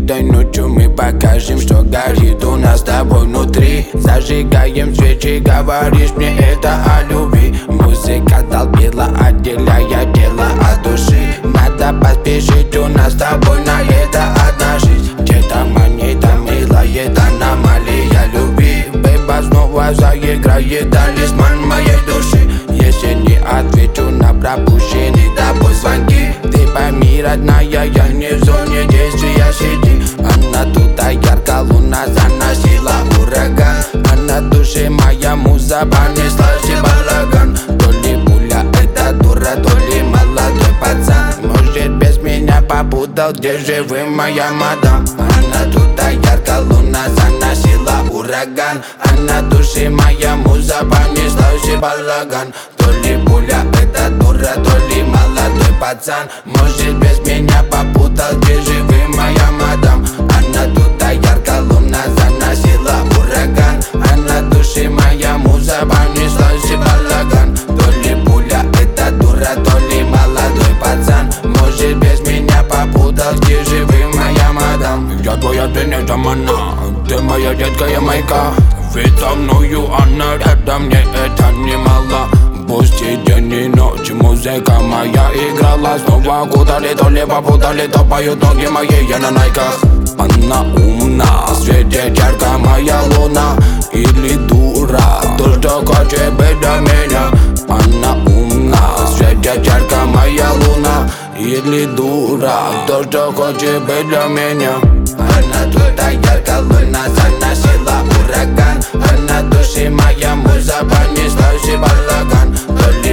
Этой ночью мы покажем, что горит у нас с тобой внутри. Зажигаем свечи, говоришь мне это о любви. Музыка толпила, отделяя тело от души. Надо поспешить, у нас с тобой на это одна жизнь. Где-то монета милая, аномалия любви. Бэйба снова заиграет талисман моей души. Если не отвечу на пропущенные тобой звонки, ты пойми, родная, я не в зоне действия сети. Она туда ярко, луна заносила ураган, а на душе моя муза понеслась и балаган. То ли пуля эта дура, то ли молодой пацан. Может, без меня попутал, где же вы, моя мадам? Она туда ярко, луна заносила ураган, а на душе моя муза понеслась и балаган. То ли пуля эта дура, то ли молодой пацан. Может, без меня попутал, где же вы, моя мадам? Она туда ярко, луна заносила ураган, а на душе моя муза понеслась и балаган. То ли пуля эта дура, то ли молодой пацан. Может, без меня попутал, где же вы, моя мадам? Я твоя, ты не тамана, ты моя детская майка. Ведь со мною она рядом, мне это немало. Пусть и день и ночь музыка моя играла. Снова куда-ли, то ли попутали, то поют ноги мои, я на найках. Она умна, светит ярко моя луна. Или дура, то что хочет быть до меня. Она умна, светит ярко моя луна. Или дура, то что хочет быть для меня. Она туда ярко, луна заносила ураган, а на душе моя муза понеслась и балаган.